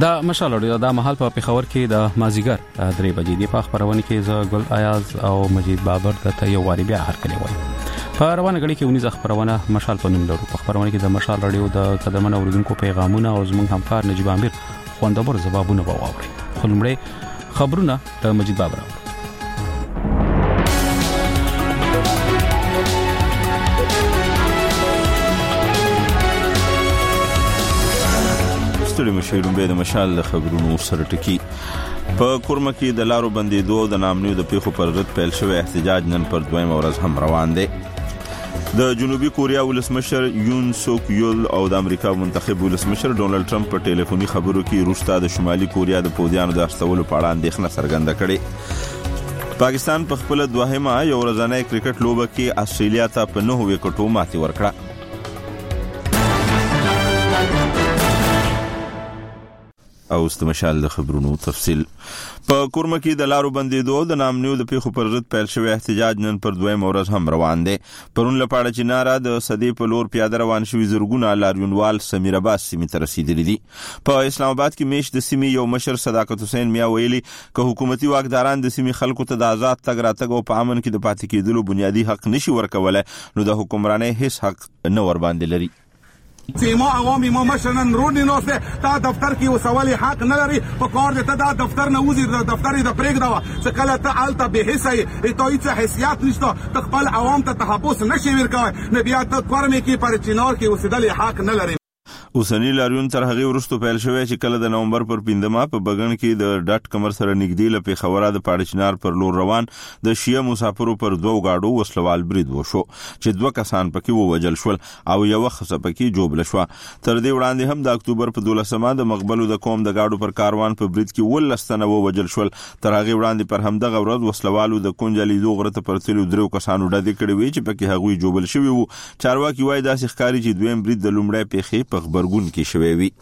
دا مشال اوري دا محل په پیښور کې د مازیګر 3 بجې دی په خبرونه کې ز ګل ایاز او مجید بابر ته یو واری بیا هر کلی وای په روانه غړي کې 19 خبرونه مشال په نوم لرو په خبرونه کې د مشال رادیو د قدمن اوریدونکو پیغامونه او زموږ همکار نجیب امیر خوندور جوابونه واوري خلمړې خبرونه د مجید بابر ستړي مشهورون به د مشال خبرونو سره ټکی په کورمه کې د لارو بندیدو د نامنیو د پیښو پر ضد پیل شوی احتجاج نن پر دویم ورځ هم روان دی د جنوبي کوریا ولسمشر یون سوک یول او د امریکا منتخب ولسمشر ډونالد ټرمپ په ټلیفوني خبرو کې روستا د شمالي کوریا د پوځیانو د استولو په اړه اندېښنه څرګنده کړې پاکستان په خپل دوهمه یو ورځنۍ کرکټ لوبه کې استرالیا ته په 9 وکټو ماتې ورکړه او استمشال د خبرونو تفصیل په کورمه کې د لارو بندیدو د نامنیو د پیښو پر ضد پیل شوی احتجاج نن پر دویم ورځ هم روان دی پرون لپاره چې ناره د صدې په لور پیاده روان شوي زرګونه لاریونوال سمیر عباس سیمې ته رسیدلي دي په اسلام آباد کې میش د سیمې یو مشر صداقت حسین میا ویلي که حکومتي واکداران د سیمې خلکو ته د آزاد تګ راتګ او په امن کې د پاتې کېدلو بنیادی حق نشي ورکولای نو د حکمرانۍ هیڅ حق نه ور باندې لري ما عوامي ما مشرن رونی نوسته تا دفتر کې وسوالي حق نه لري په کار دې ته دا دفتر نه وزیر د دفتر د پرېګ دا چې کله ته الته به حصہ ای ته هیڅ حیثیت نشته خپل عوام ته تحفظ نشي ورکوي نه بیا ته کورمه کې پر چینار کې وسیدل حق نه لري اوسنی لاریون تر هغه ورستو پیل شوی چې کله د نومبر پر 15 په بغن کې د ډټ کمر سره نږدې لپاره خبره د پاړچنار پر لور روان د شیعه مسافرو پر دوه گاډو وسلوال برید وشو چې دوه کسان پکې ووجل شول او یو خصه پکې جوړل شو تر دې وړاندې هم د اکتوبر په 12مه د مقبلو د قوم د گاډو پر کاروان په برید کې ولستنه ووجل شول تر هغه وړاندې پر همدغه ورځ وسلوالو د کونجلي دوغره پر تلو درو کسانو ډډې کړې وی چې پکې هغوی جوړل شوی وو چارواکي وای داسې ښکاری چې دویم برید د لومړی پیښې په خبرګون کې شوی وي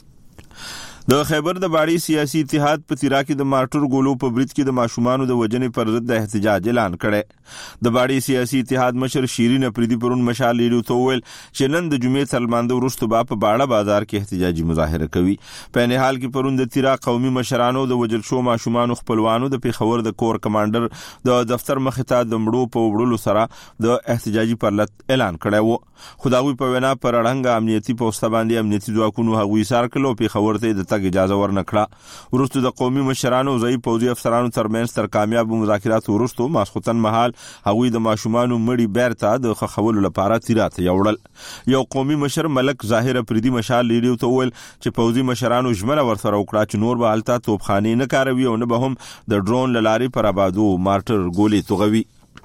د خیبر د باړي سیاسي اتحاد په تیرا کې د مارټر ګولو په برید کې د ماشومانو د وجنې پر ضد د احتجاج اعلان کړي د باړي سیاسي اتحاد مشر شیرین افریدي پرون مشال لیدو ته ویل چې نن د جمعې تر لمانځه وروسته په باړه بازار کې احتجاجي مظاهره کوي په نه حال کې پرون د تیرا قومي مشرانو د وجل شو ماشومانو خپلوانو د پیښور د کور کمانډر د دفتر مخ ته د مړو په وړلو سره د احتجاجي پرلط اعلان کړی وو خداوی په وینا پر اړنګ امنیتي پوسټ باندې امنیتي ځواکونو هغوی سار کلو پیښور ته د اجازه ورنکړه ورستو د قومي مشرانو ځای پوځي افسرانو ترمنځ تر کامیاب مذاکرات ورستو ماسختن محل هغوی د ماشومانو مړی بیرته د خولو لپاره تیرات یوړل یو قومي مشر ملک ظاهر پریدي مشال لیدو ته ول چې پوځي مشرانو ژمنه ورسره وکړه چې نور به الته توپخانه نه کاروي او نه به هم د ډرون لاري پر آبادو مارټر ګولې توغوي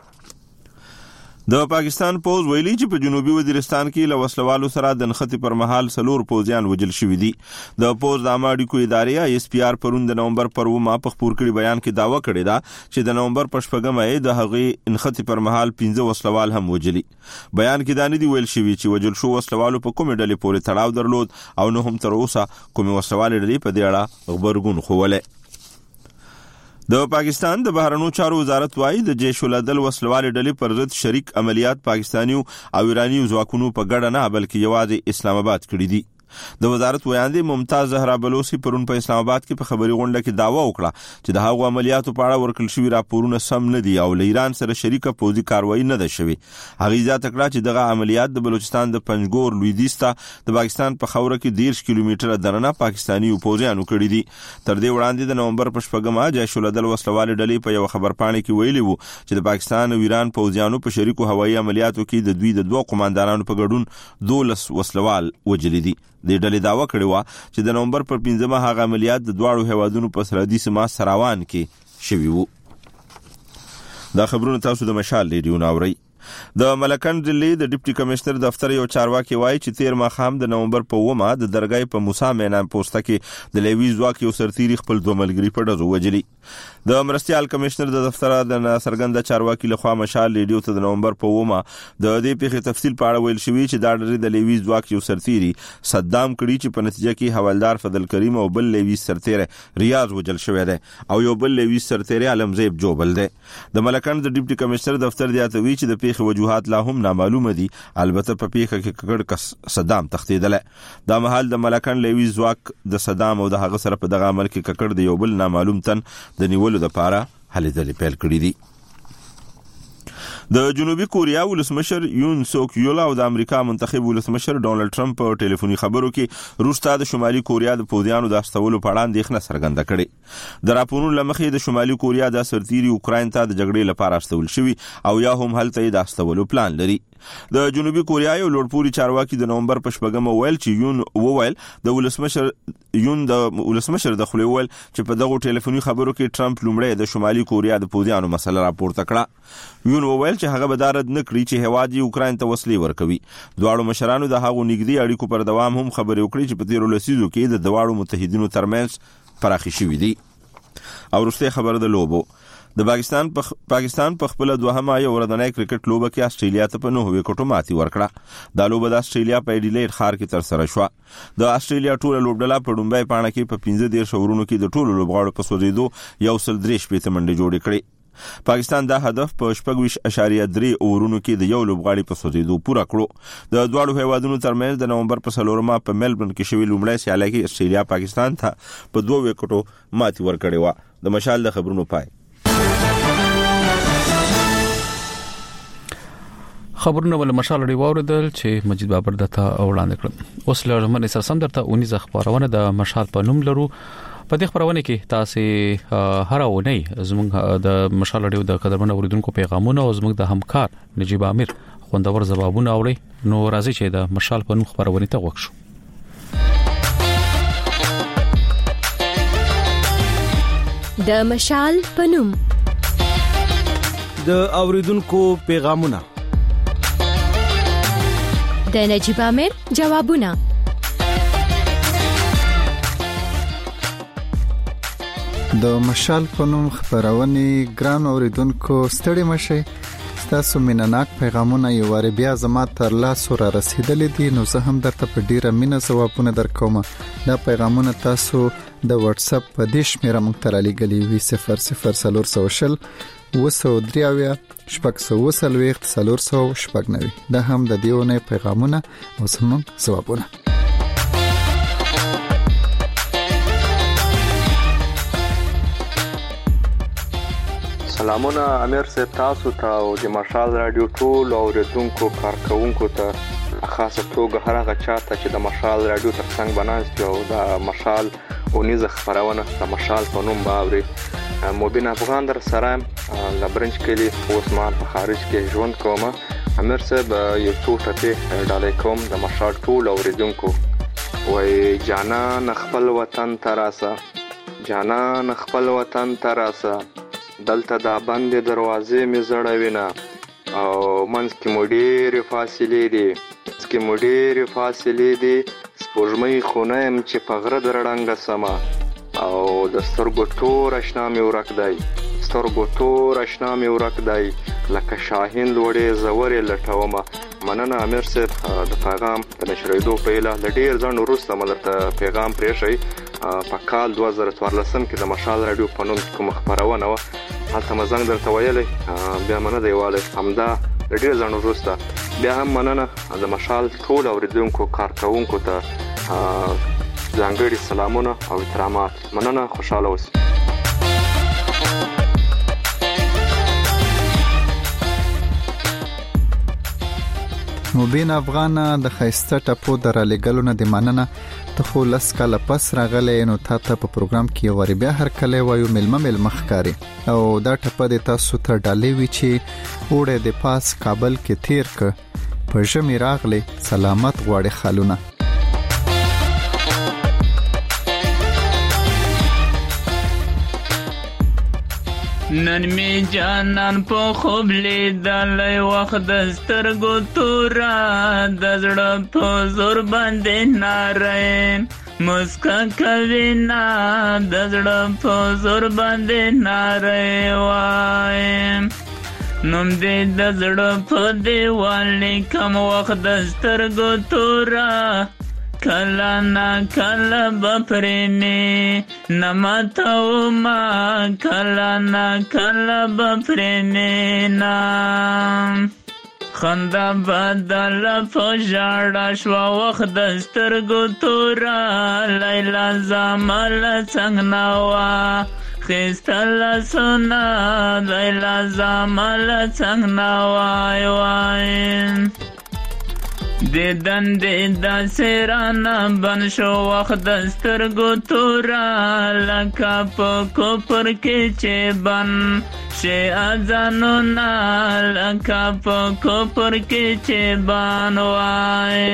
د پاکستان پوز ویلي چې په جنوبي وزیرستان کې له وسلوالو سره د نښتې پر مهال سلور پوزیان وجل شوي دي د پوز د اماډیکو ادارې اس پی آر پرون د نومبر پر 9 په خبر کړي بیان کې داوا کړی دا چې د نومبر په 8مه د هغې نښتې پر مهال 15 وسلوال هم وجلي بیان کې دا نه دی ویل شوی چې وجل شو وسلوالو په کومې ډلې پورې تړاو درلود او نه هم تر اوسه کومې وسلوال ډلې په دې اړه خبرګون خوله د پاکستان د بهرنیو چارو وزارت وايي د جیش العدل وسلوال ډلې پر ضد شریک عملیات پاکستانیو او ایرانیو ځواکونو په ګډه نه بلکې یوازې اسلام آباد کړی دي د وزارت ویاندې ممتاز زهرا بلوسی پرون په اسلام آباد کې په خبري غونډه کې داوا وکړه چې د هغو عملیاتو په اړه ورکړل شوی راپورونه سم نه دي او له ایران سره شریکه پوځي کاروایی نه ده شوې هغه ځات کړه چې دغه عملیات د بلوچستان د پنجګور لویدیځ ته د پاکستان په خوره کې 10 کیلومتره درنه پاکستاني پوځیانو کړی دي تر دې وړاندې د نومبر په 8مه جیش العدل وسلوال ډلې په یو خبرپاڼه کې ویلي وو چې د پاکستان او ایران پوځیانو په شریکو هوایي عملیاتو کې د دوی د دوه قوماندانانو په ګډون 12 وسلوال وجلي دي د ډلې داوا کړې و چې د نومبر پر 15مه هغه عملیات د دواړو هیوادونو په سرحدي سیمه سراوان کې شوي وو دا خبرونه تاسو د مشال ریډیو ناوري د ملکند ضلع د ډیپټي کمشنر دفتر یو چارواکي وایي چې 13 ماخام د نومبر په 9 د درګای په موسی مینان پوسټه کې د لیوی ځواک یو سرتیری خپل دوه ملګری په ډزو وجلي د مرستيال کمشنر د دفتر د سرګند چارواکي لخوا مشال ریډیو ته د نومبر په 9 د دې پیښې تفصیل په اړه ویل شوی چې دا ډېر د لیوی ځواک یو سرتیری صدام کړي چې په نتیجه کې حوالدار فضل کریم او بل لیوی سرتیری ریاض وجل شوی دی او یو بل لیوی سرتیری علمزیب جوبل دی د ملکند د ډیپټي کمشنر دفتر دی اتوي چې د پیښې وجوهات لا هم نامعلومه دي. البته په پیښه کې ککړ صدام تختیدل. دا مهال د ملکن لوي ځواک د صدام او د هغه سره په دغه عمل کې ککړ د یو بل نامعلوم تن د نیولو لپاره هلې ځلې پیل کړې دي. د جنوبي کوریا ولسمشر یون سوک یول او د امریکا منتخب ولسمشر ډونالد ټرمپ په ټلیفوني خبرو کې روستا د شمالي کوریا د پوځیانو د استولو په اړه اندېښنه څرګنده کړې. د راپورونو لمخې د شمالي کوریا د سرتیري اوکراین ته د جګړې لپاره استول شوی او یا هم هلته د استولو پلان لري. د جنوبي کوریا یو لوړپوړي چارواکي د نومبر په 8 ویل چې یون وویل د ولسمشر د خپل ویل چې په دغه ټلیفوني خبرو کې ټرمپ لومړی د شمالي کوریا د پوځیانو مسله راپورته کړه. یون وویل چې هغه به دارد نه کړی چې هواد اوکراین ته وسلې ورکوي. دواړو مشرانو د هغو نږدې اړیکو پر دوام هم خبرې وکړې چې په تیرو لسیزو کې د دواړو متحدینو ترمنځ پراخي شوې دي. او وروسته خبر د لوبو د پاکستان په خپل دوهمه یو ورځنۍ کرکټ لوبه کې استرالیا ته په 9 وکټو ماتې ورکړه. دا لوبه د استرالیا په ایډیلیډ ښار کې تر سره شوه. د استرالیا ټوله لوبډله په ډومبای پاڼه کې په 15 شورونو کې د ټولو لوبغاړو په سوځېدو 103 منډې جوړې کړې. پاکستان دا هدف په 4.3 اورونو کې د یو لوبغاړي په سوځېدو پوره کړو. د دواړو هیوادونو ترمنځ د نومبر په 4 په ملبورن کې شوی لومړی سیالي کې استرالیا پاکستان ته په 2 وکټو ماتې ورکړې و. د مشال د خبرونو پای. خبرونه ول مشال لري وردل چې مجید بابر دته وړاندې کړ. اوس له من سره سم درته اونیز خبرونه د مشال په نوم لرو. په دې خبرونه کې تاسو هر اونۍ زموږ د مشال لري د قدرمن اوریدونکو پیغامونه او زموږ د همکار نجیب امیر خوندور ځوابونه اوري. نو راځي چې د مشال په نوم خبرونه ته وښو. د مشال په نوم د اوریدونکو پیغامونه د نجیب امیر جوابونه. د مشال په نوم خبرونه ګران اوریدونکو ستړي مشه. تاسو مینناک پیغامونه یو واره بیا زما تر لاسو را رسیدلې دي. نو زه هم درته په ډیره مینه ځوابونه درکوم. دا پیغامونه تاسو د واتس اپ په دیش میرا مونږ ته لګلې وي 00 وسودریاویا شپږ وسلويخت 390. دا هم د دیونه پیغامونه او سمون ځوابونه. سلامونه امیر صاحب تاسو ته او د مشال رادیو ټول اوریدونکو کارکونکو ته خاصه توګه هر هغه چاته چې د مشال رادیو ترڅنګ بناست او د مشال اونیز خبرونه د مشال په نوم باوري. مبین افغان در سره لبرنج کلی اوسمان په خارج کې ژوند کوم. امیر صاحب یو څو ټکي ډالې کوم د مشال ټول اوریدونکو. وای جانان خپل وطن تراسه، جانان خپل وطن تراسه، دلته دا بند دروازې می زړوینا او منځ کې مو ډېرې فاصلې دي سپوږمۍ خونه يم چې په غره درړنګه سما او د سترګو تور اشنا می ورک دی لکه شاهین لوړې زورې لټومه. مننه امیر صاحب د پیغام د نشریدو په اله د ډیر ځان وروسته مدرته پیغام پرېښی. په کال 2014 کې د مشال رادیو په نوم کوم خبرونه و هلته مزنګ درته ویلې بیا مننه دیواله همدا د ډیر ځان وروسته بیا هم مننه د مشال ټول اوریدونکو کارکونکو ته ځانګړي سلامونه او احترامات. مننه، خوشاله اوسئ. مبین افغان د خیسته ټپو درالګلو نه د مننه. ته خو لس کاله پس راغلی نو تاسو په پروګرام کې یو ور بیا هر کله وایو ملمه ښکاری او دا ټپه د تاسو ته ډالې وی چې وړه د پاس کابل کې تیر ک په ژمي راغلی سلامت غواړي خالونه. نن می جانان په خوب لیدلای وخت د سترګو تورا د زړه په زور باندې ناره مسکا کوي نا د زړه په زور باندې ناره وای نوم دې د زړه په دیوال کم وخت د سترګو تورا کلا نا کلا بپرینی نماتاو ما کلا نا کلا بپرینی نا خندا بدل په ژړا شوه وخت د سترګو توره لیلا زما له څنګ نه وه خیسته لاسونه لیلا زما له څنګ نه وای وای د دندې داسې رانه بند شو وخت د سترګو توره لکه په کوپر کې چې بند شي اذانونه لکه په کوپر کې چې بند وای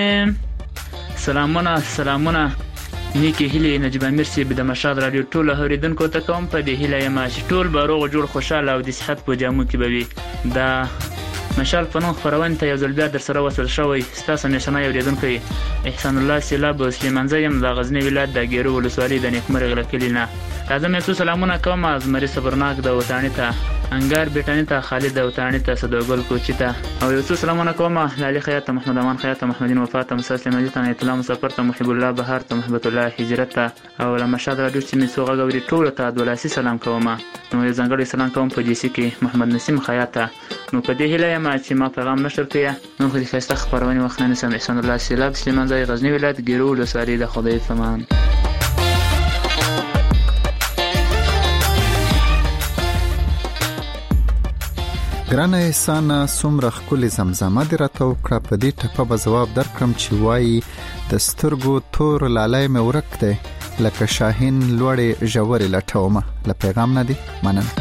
سلامونه نیکی هیلې نجیب امیر صاحب د مشال رادیو ټول اوریدونکو ته کوم په دې هیله یم چې ټول به روغ جوړ خوشاله او د صحت په جامو کې به وي دا مشال په نوم خپرونې ته یو ځل بیا در سره وصل شوی ستاسو همیشنی اوریدونکی احسان الله سیلاب سلیمانزی یم د غزنی ولایت د ګیرو ولسوالۍ د نیکمرغ له کلي نه لازم یې سلامونه کوم از مری صبرناک د وطنی ته انګار بیٹانی ته خالد د وطنی ته صدوګل کوچی ته او یو سلامونه کوم لالی خیاط محمد امان خیاط محمدین وفات مسلم مجید ته اطلاع مسافر ته محب الله بهار ته محبت الله هجرت ته او لمشاد رادیو چې می سوغه غوړي ټول ته دولاسي سلام کوم نو یو ځانګړی سلام کوم په جیسی کې محمد نسیم خیاط نو په دې هیله یم چې ما پیغام نشر کړی نو خو دې خسته خبرونه وخت نه سم احسان الله سیلاب سلیمانزی غزنی ولایت ګیرو ولسوالۍ د خدای فمان ګرانه احسان څومره ښکلې زمزمه دې راته وکړه په دې ټپه به ځواب درکړم چې وایي د سترګو تور لالی مې ورک دی لکه شاهین لوړې ژورې لټومه له پیغام نه دی مننه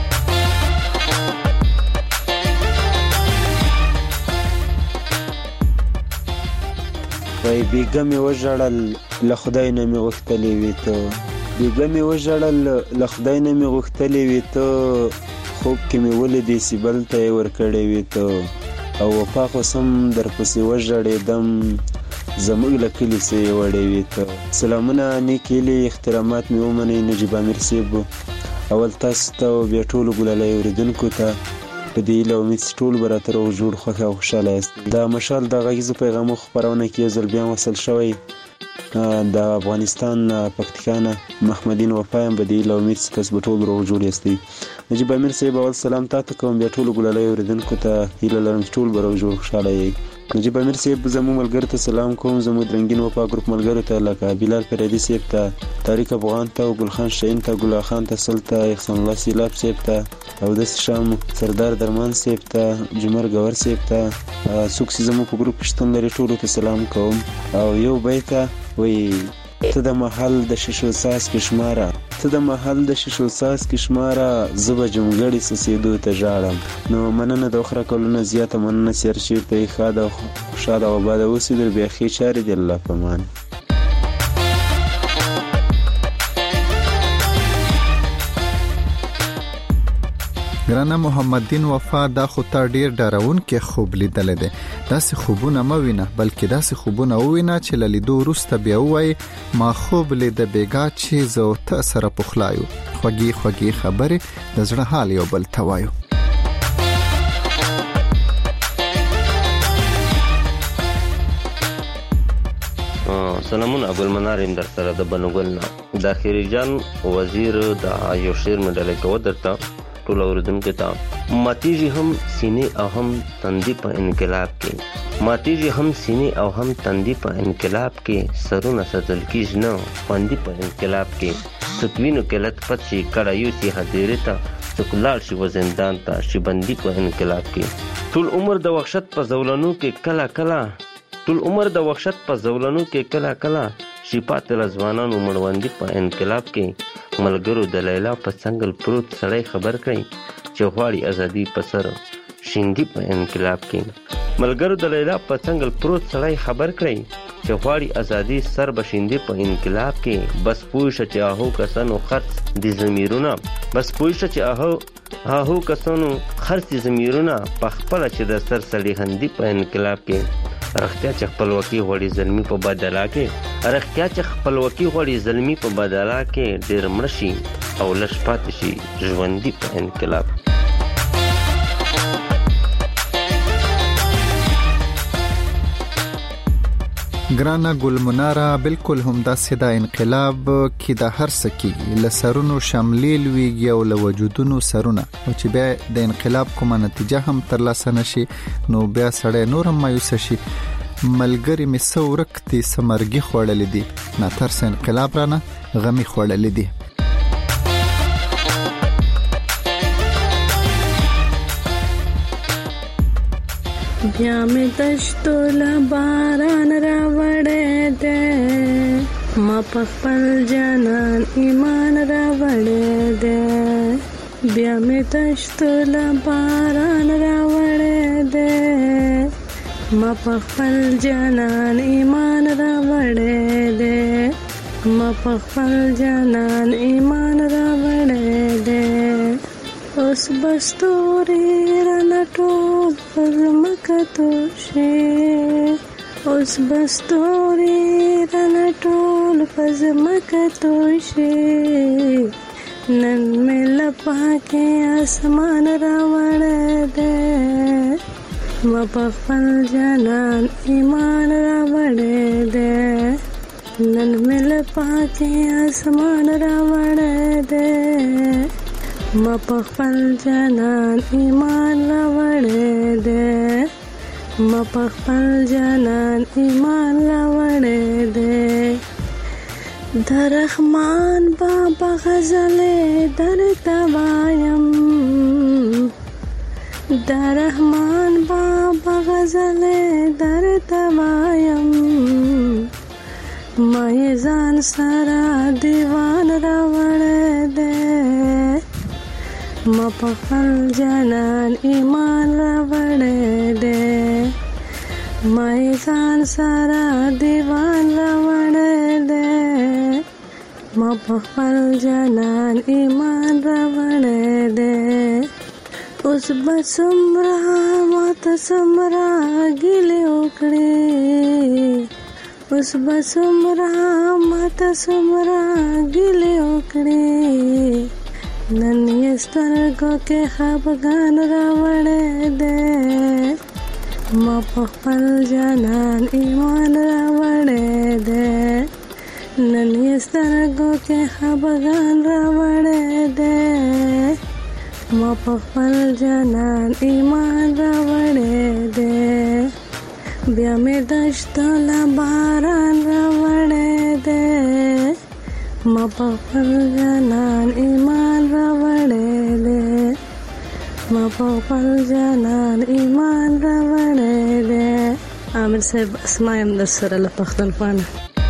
وای بیګه مې وژړل له خدای نه مې غوښتلې وې ته بیګه مې وژړل له خدای نه مې غوښتلې وې ته خوب کې مې ولیدې چې بل ته یې ورکړې وې ته او وفا خو سم درپسې وژړېدم زموږ له کلي څه یې وړې وې ته سلامونه نیکې هیلې احترامات مې ومنئ نجیب امیر صاحب اول تاسو ته او بیا ټولو ګلالی اورېدونکو ته په دې هیله امید چې ټول به راته روغ جوړ خوښ او خوشحاله یاست دا مشال د غږیزو پیغامو خپرونه کې یو ځل بیا وصل شوی د افغانستان پکتیکا نه محمدین وفا یم په دې هیله امید چې تاسو به ټول روغ جوړ یاستئ نجیب امیر صاحب اول سلام تاته کوم بیا ټولو ګلالی اورېدونکو ته هیله لرم چې ټول به روغ جوړ خوشحاله یئ نجیب امیر صاحب زموږ ملګرو ته سلام کوم زموږ رنګین وفا ګروپ ملګرو ته لکه بلال فریدي صاحب ته طارق افغان ته او ګلخان شاهین ته ګلا خان ته سل ته احسان الله سیلاب صاحب ته او داسې شام سردار درمان صاحب ته جمر ګور صاحب ته څوک چې زموږ په ګروپ کې شتون لري ټولو ته سلام کوم او یو بیت وایي ته د محل د شیشو ساس کې شماره ته د محل د شیشو ساس کې شماره زه به جمګړې سسېدو ته ژاړم نو مننه د اخره کلونه زیاته مننه چې هر چېرته یې ښاده او خوشحاله او آباده اوسئ در بیا ښې چارې دې الله په امان ګرانه محمد دین وفا دا خو تا ډیر ډارونکي خوب لیدل دي داسې خوبونه مو وینه بلکې داسې خوبونه وینه چې لیدو وروسته بیا وای ما خوب لید بیګا چې زو ته سره پخلایو خوږی خبره د زړه حال یو بل توایو سلامونه ګلمنار در سره د بنوګل نه د خیری جان وزیر د یو شعر مډل کو درته ټول اوردونکو ته ماتیږي هم سینې او هم تندې په انقلاب کې ماتیږي هم سینې او هم تندې په انقلاب کې سرونه سدل کیږي نه باندې په انقلاب کې ستوینو کلت پچی کړه یو سی حاضر ته سکولار شي وزندان ته شي بندي په انقلاب کې ټول عمر د وحشت په زولانو کې کلا ټول عمر د وحشت په زولانو کې کلا شي پاتې ځوانانو مړوندې په انقلاب کې ملګرو د لیلا په څنګل پروت سړی خبر کړي چې غواړي ازادي په سر شیندي په انقلاب کې ملګرو د لیلا په څنګل پروت سړی خبر کړي چې غواړي ازادي سر بشیندي په انقلاب کې بس پوښ چې اهو کسانو خرڅ دي زمیرونه بس پوښ چې اهو کسانو خرڅ دي زمیرونه په خپل چې د سر سړی هندي په انقلاب کې رختیا چې خپلواکي غوړي ظلمي په بدلا کې ډېر مرشي او لږ پاتې شي ژوندۍ په انقلاب ګرانه ګلمناره بالکل هم دا سیدا انقلاب کې د هر سکی لسرونو شاملیل ویږي او له وجودونو سرونه او چې بیا د انقلاب کومه نتیجه هم ترلاسه نشي نو بیا سړی نورم مایوس شي. ملګری می سورکتي سمرګي خوړلې دي نه ترس انقلاب رانه غمي خوړلې دي. بیا می دشتو لباران را وړې ده ما په خپل جانان ایمان را وړې ده. بیا می دشتو لباران را وړې ده ما په خپل جانان ایمان را وړې ده. ما په خپل جانان ایمان را وړې ده. اوس بستوري رنټول پزمکتو شي. اوس بستوري رنټول پزمکتو شي. نن مې لپاکه اسمان را وړې ده ما په خپل جانان ایمان را وړې ده. نن مې لپاکه اسمان را وړې ده ما په خپل جانان ایمان را وړې ده. ما په خپل جانان ایمان را وړې ده. د رحمان بابا غزلې درته وایم. د رحمان بابا غزلې درته وایم. ما یې ځان سره دیوان را وړې ده ما په خپل جانان ایمان را وړې ده. ما یې ځان سره دیوان را وړې ده ما په خپل جانان ایمان را وړې ده. اوس به څومره ماته څومره ګیلې وکړې. اوس به څومره ماته څومره ګیلې وکړې. نن یې سترګو کې خفګان را وړې ده ما په خپل جانان ایمان را وړې ده. نن یې سترګو کې خفګان را وړې ده ما په خپل جانان ایمان را وړې ده. بیا مې دشتو لباران را وړې ده ما په خپل جانان ایمان را وړې ده. ما په خپل جانان ایمان را وړې ده. عامر صاحب اسمایم در سره له پښتونخوا.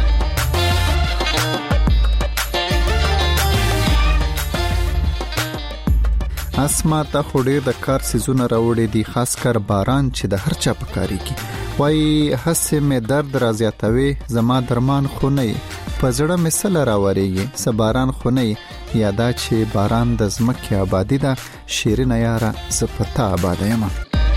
اسما ته خوري د کار سيزونه راوړې دي خاص کر باران چې د هر چا پکاري کی وای حسه مې درد راځياتوي زما درمان خو نه په زړه مې سل راوړيږي سباران خو نه یادا چې باران د زمکه آبادی ده شیرین یاره زپتا آباده یم.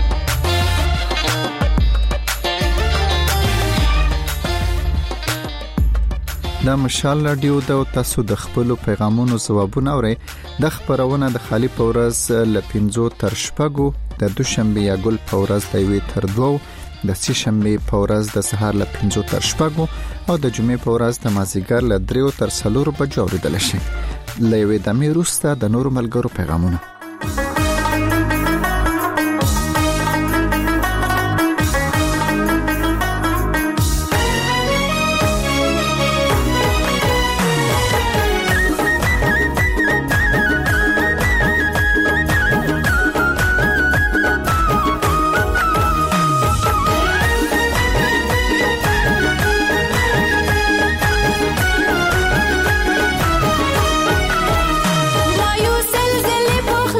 دا مشال رادیو د تاسو د خپل پیغامونو جوابونه اوري د خبرونه د خالی پورز ل 5 تر شپږو د دوشنبه یا ګل پورز د وی تر 2 د سشنبه پورز د سهار ل 5 تر شپږو او د جمعې پورز د مازیګر ل 3 تر 4 بجو اوریدل شي. لوي د میروسته د نور ملګرو پیغامونه. وایو سلزلې په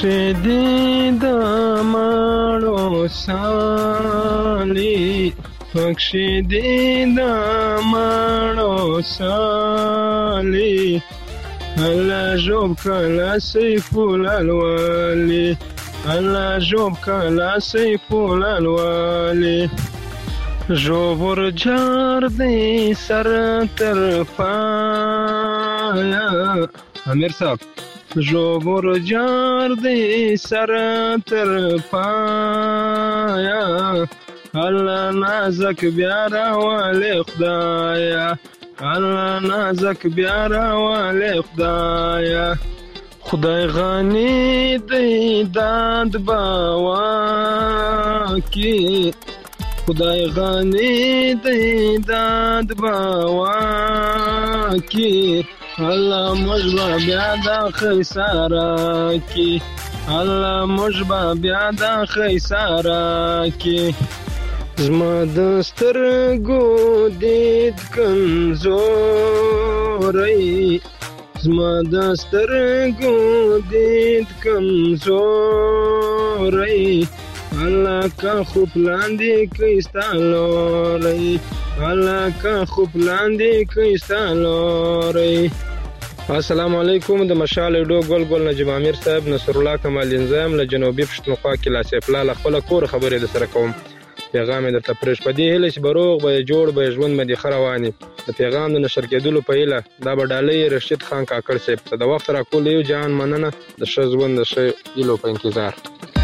پخشیدی د ماړو سالی پخشیدی د ماړو سالی الله جوب کلا سیف الالوالی الله جوب کلا سیف الالوالی جوبر جار دی سر تر پایا امیر صاحب جوبر جار دی سر تر پایا الله نازک بیا راوالی خدایا الله نازک بیا راوالی خدایا خدای غنی دی داد باوا کی خدای غنی دی داد باوا کی الله مجبا بیا دا خیسارا کی الله مجبا بیا دا خیسارا کی زما د سترګو دید کمزوري زما د سترګو دید کمزوري الله کا خوب لاندې کیستالوري الله کا خوب لاندې کیستالوري السلام علیکم د مشال ډو ګل ګل نجیب امیر صاحب نصر الله کمال انظام له جنوبي پښتونخوا کې لا سیف الله خپل کور خبرې د سره کوم پیغام د تپریش په دې هله چې بروغ به جوړ به ژوند مې خرواني د پیغام د نشر کېدلو په هله دا بډالۍ رشید خان کاکړ صاحب د وخت را کول یو جان مننه د شزوند د شی یلو په انتظار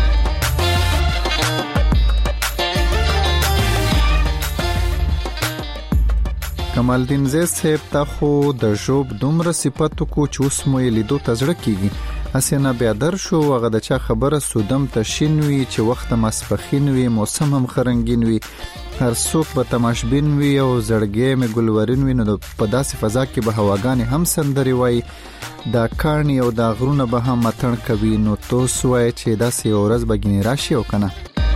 کمال الدین زید صاحب تا خو د جوب دومره صفاتو کو چې اوس مو لیدو تزړه کیږي اسنه بیا در شو هغه د چا خبره سودم تشینوي چې وخت مسپخینوي موسم هم خرنګین وي هر څوک به تماشبین وي او زړګي مې ګلورین وي نو په داسې فضا کې به هواګانې هم سندري وای دا کارنی او دا غرونه به هم متن کوي نو توس وای چې داسې ورځ به ګینې راشي او کنه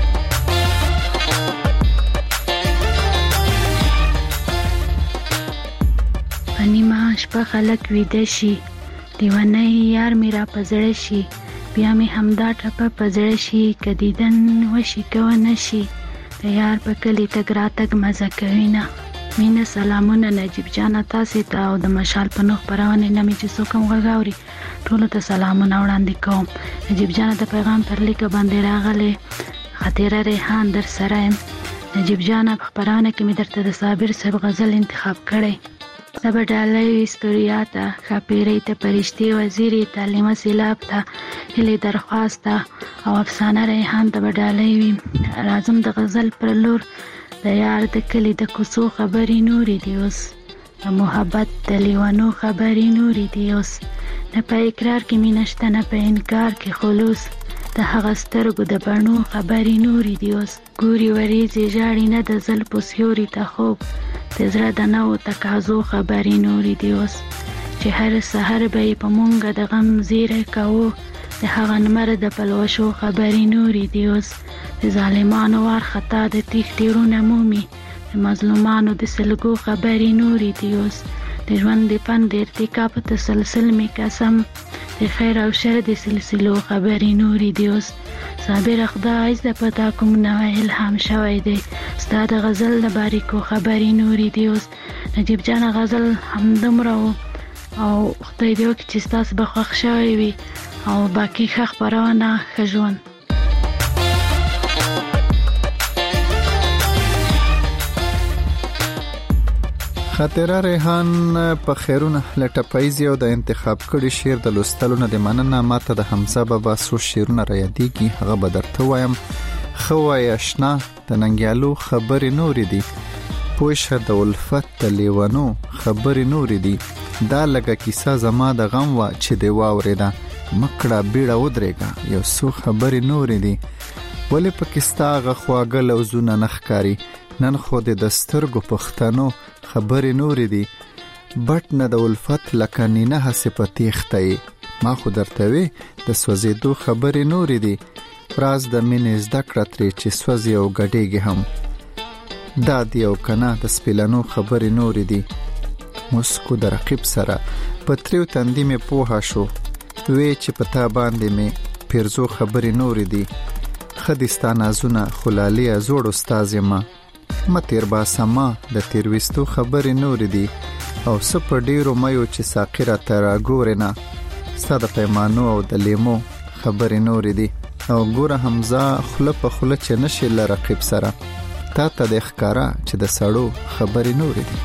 نیمه شپه خلک ویده شي دیوانه یار میرا پزړه شي بیا می همدا ټپه پزړه شي کدیدن وشي کو نشي د یار په کلی تګ را تګ مزه کوي نه مینه سلامونه نجیب جان تاسو ته او د مشال په نوخ پرونه نمې چې څوک غوړاوري ټول ته سلامونه وړاندې کوم نجیب جان د پیغام پر لیک باندې راغله خاطر ریحان در سره نجیب جان په پرونه کې می درته د صابر صاحب غزل انتخاب کړي سبا ډالۍ استوریاته خاپیری ته پرشتي وزیری تعلیم سیلاب ته هلي درخواست او افسانه ریحان ته ډالۍ وي راځم د غزل پر لور د یار د کلی د کوڅو خبرې نوري دی اوس د محبت د لیوانو خبرې نوري دی اوس نه په اقرار کې مینشته نه په انکار کې خلوص د هغه سترګو د بڼو خبرې نوري دی اوس ګوري وریځې ژاړي نه د زلفو سیوري ته خوب د زړه د نو تقاضو خبرې نوري دی اوس چې هر سحر به په مونږه د غم زیره کوو د هغه نمر د پلوشو خبرې نوري دی اوس د ظالمانو وار خطا د تیښتېرونه مومي د مظلومانو د سلګو خبرې نوري دی اوس د ژوند د فن د ارتکاب تسلسل می قسم د خیر او شر د سلسلو خبرې نوري دی اوس صابر خدای ز پتا کوم نو الهام شوی دی ستاد غزل د باریکو خبرې نوري دی اوس نجیب جان غزل همدمره او خدای دې وکړي چې تاسو به خوښ شوي وي او باقي ښه خبرونه ښه ژوند خاطره ریحان په خیرونه لټپایزي او د انتخاب کړي شعر د لوستلو نه د مننه ماته د حمزه بابا سو شعرونه را یادېږي هغه به درته وایم خو آشنا د ننګیالو خبرې نورې دي پوښه د الفت د لیوانو خبرې نورې دي دا لګه کیسه زما د غم وا چې دی واورېدا مکړه بیړه ودرېګا یو څو خبرې نورې دي ولې پاکستان خواګه لوزونه نخکاری نن خو د دسترګو پښتنو خبرې نورې دي بټ نه د الفت لکنینه حسپتیختای ما خو درته وی د سوځېدو خبرې نورې دي راز د مینې زده کړه ترې چې سوځي او ګډېږي هم دا دی او کنه د سپیلانو خبرې نورې دي مسکو د رقیب سره په تریو تندې مې پوها شو وی چې پتا باندې مې پیرزو خبرې نورې دي خدستان ازونه خلالي ازوړ استاد ما متیر با سما د تیرويستو خبرې نورې دي او سپ ډیرو مېو چې ساقره تر ګورنه ستاده پیمانو او د لیمو خبرې نورې دي او ګوره حمزه خله په خله چې نشي ل رقیب سره تا ته د ښکارا چې د سړو خبرې نورې دي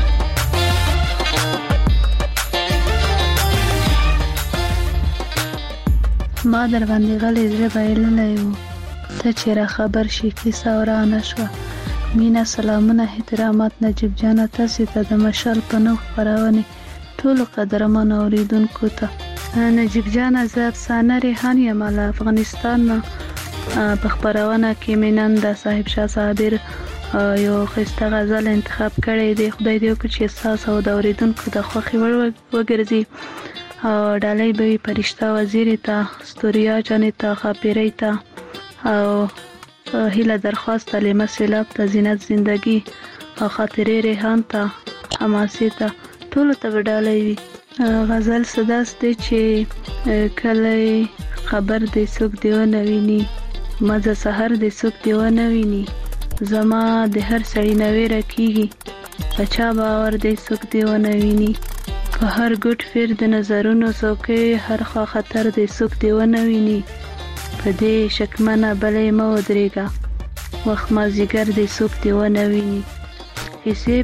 ما در باندې غلې زړه بایللی و ته چې را خبر شي کیسه ورانه شوه مینا سلامونه احترامات نجیب جانه تاسې ته د مشال په نوم خپرونې ټولو قدرمنو اوریدونکو ته نجیب جانه زه افسانه ریحان یم له افغانستان نه په خپرونه کې مې نن د صاحب شاه صابر یو ښایسته غزل انتخاب کړی دی خدای دې وکړي چې ستاسو او د اوریدونکو د خوښې وړ وګرځي ډالۍ به وي فرشته وزیرې ته ستوریا جانې ته خاپیرۍ ته او هیله درخواست علیمه سیلاب ته زینت زندگی او خاطرې ریحان ته حماسې ته ټولو ته به ډالۍ وي غزل صداس دی چې کله خبر دی څوک دی ونه ویني مزه سحر دی څوک دی ونه ویني زما د هر سړی نه ویره کیږي بچا باور دی څوک دی ونه ویني په هر ګوټ فیر د نظرونو څوکۍ هر خوا خطر دی څوک دی ونه ویني په دې شکمنه بلې مه ودرېږه وخت مازدیګر دی څوک دی ونه ویني کیسې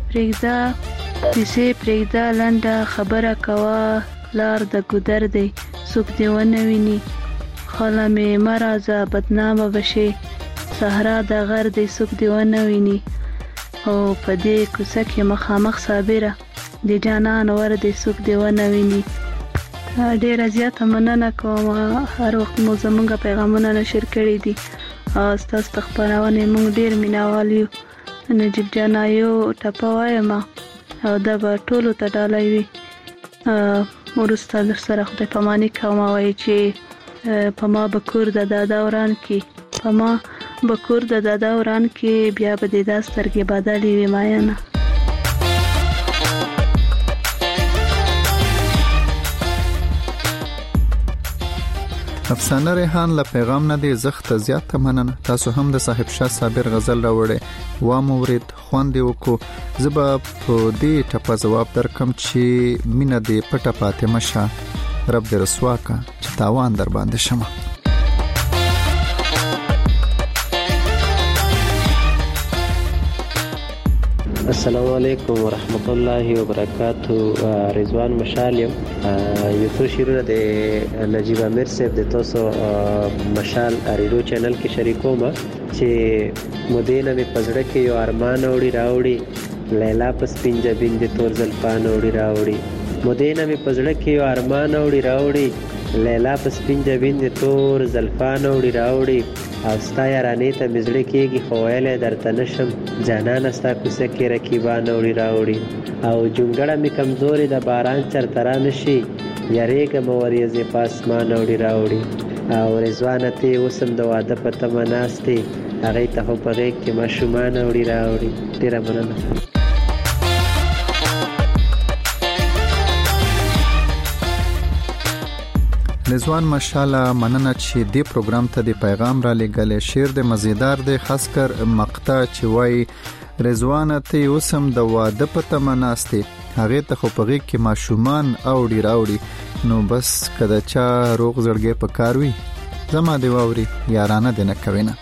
پرېږده لنډه خبره کوه لار د ګودر دی څوک دی ونه ویني خاله مې مه راځه بدنامه به شې صحرا د غر دی څوک دی ونه ویني او په دې کوڅه کې مخامخ صابره د جانان ور دی څوک دی ونه ویني ډیره زیاته مننه کوم هر وخت مو زموږ پیغامونه نشر کړي دي ستاسو په خپرونه موږ ډیر مینوال یو نجیب جانا یو ټپه وایم او دا به ټولو ته ډالۍ وي وروسته در سره خدای پاماني کوم وایي چې په ما بکور د دادا وران کې بیا به د داسترګې بدلې وي ماینه افسانه ریحان له پیغام نه دی زخت زیاته مننه تاسو هم د صاحب شاه صابر غزل راوړې و مورید خوندې وکړو زبا په دې ټپه جواب درکم چې مینه دې پټه فاطمه شاه رب دې رسوا کا چې تاوان در باندې شمه السلام علیکم ورحمت الله وبرکاتہ رضوان مشال یو څو شیرونه د نجیب امیر صاحب د تاسو مشال ریډیو چینل کې شریکوم چې مدینه می پزړه کې یو ارمان وړي راوړي لیلا پس پنځه بند تور زلفان وړي راوړي مدینه می پزړه کې یو ارمان وړي راوړي لیلا پس پنځه بند تور زلفان وړي راوړي او ستا یارانې ته مزړه کېږي خو ویلی درته نشم جانانه ستا کوڅه کې رقیبان وړي راوړي او جونګړه مې کمزورې د باران چرته را نشي یریږم وریځې په اسمان وړي راوړي او رضوانه ته اوس هم د واده په تمه ناستې هغې ته خو په غېږ کې ماشومان وړي راوړي ډېره مننه رضوان ماشاءالله مننه چې دې پروګرام ته د پیغام را لګلې شعر د مزیدار د خاص کر مقطع چې وای رضوان ته اوسم د واده په تمناستي هغه ته خو پغې کې ماشومان اوړي راوړي نو بس کده چا روغ زړګې په کاروي زما دی ووري یارانه دینه کوینه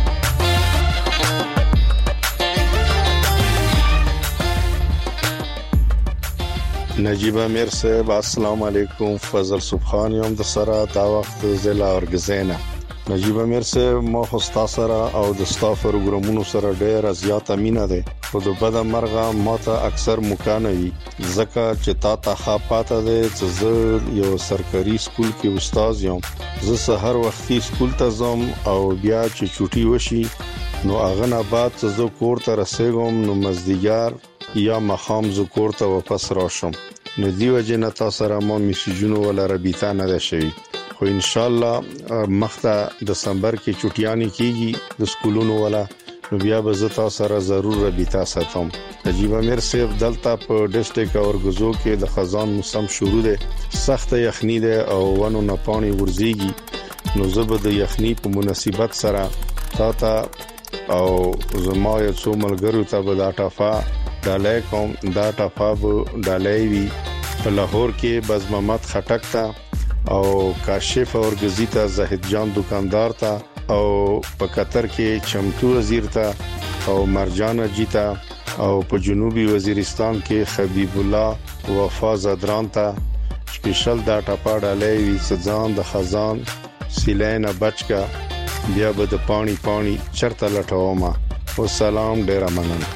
نجیب امیر صاحب السلام علیکم فضل سبحان یم د سره دا وخت ضلع ارګزینا نجیب امیر صاحب ما خو سره او د سټاف پروګرامونو سره ډېر زیات امینه ده خو د بد مرغه ماته اکثر مکانوي ځکه چې تا ته خاپاته ده چې زه یو سرکاري سکول کې استاد یم زه سحر وختي سکول ته ځم او بیا چې چوټي وشي نو هغه نه بعد زه کور ته رسېږم نو مزدیګر یا مخام زه کور ته واپس راشم نو دیو جن تاسو را ما میسجونو ولا ربیتا نه ده شوی خو ان شاء الله مخته دسمبر کې چټیانی کیږي د سکولونو ولا نو بیا به زه تاسو سره ضرور ربیتا ساتم نجیب امیر صاحب دلته په ډسټریکټ اورګزو کې د خزان موسم شروع ده سخت یخنی ده او ونو نه پانی ورزيږي نو زه د یخنی په مناسبت سره تا او زما یو څو ملګرو ته به دا ټافا ډالۍ کوم. دا ټافا به ډالۍ وي په لاهور کې بز محمد خټک ته او کاشف اورګزی ته زاهد جان دکاندار ته او په قطر کې چمتو وزیر ته او مرجان اجی ته او په جنوبي وزیرستان کې حبیب الله وفا زدران ته سپیشل دا ټافا ډالۍ وي سزان د خزان سیلینا بچکا بیا به د پانی چرته لټوما. والسلام ډیر مننه.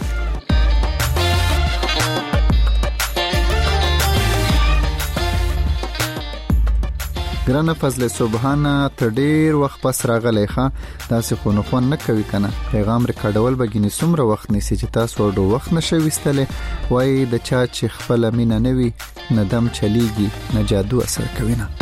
ګرانه فضل سبحانه ته ډیر وخت پس راغلی ښه داسې خو نه نه کوي کنه. پیغام ریکارډول بګینې څومره وخت نیسي چې تاسو ورډو وخت نشي وستلې وای د چا چې خپل مینه نوي ندم چلیږي نه جادو اثر کوي نه.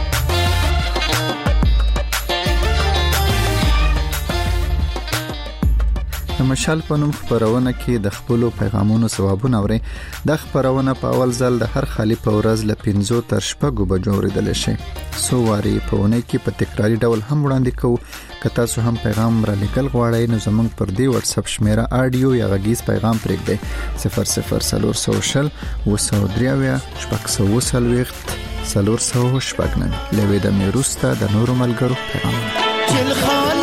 د مشال په نوم خبرونه کې د خپل پیغامونو ثوابونه اوري. د خبرونه په اول ځل د هر خالی په ورځ ل 15 تر 6 بجو اوریدل شي. سو واری په ونه کې په تکراری ډول هم وړاندې کوو. که تاسو هم پیغام را لیکل غواړئ نو زموږ پر دی واتس اپ شمیره آډیو یا غږیز پیغام پرېږدئ 0040 وسودریاویا شپږ وسلويخت 300 لوي د میروستا د نورو ملګرو پیغام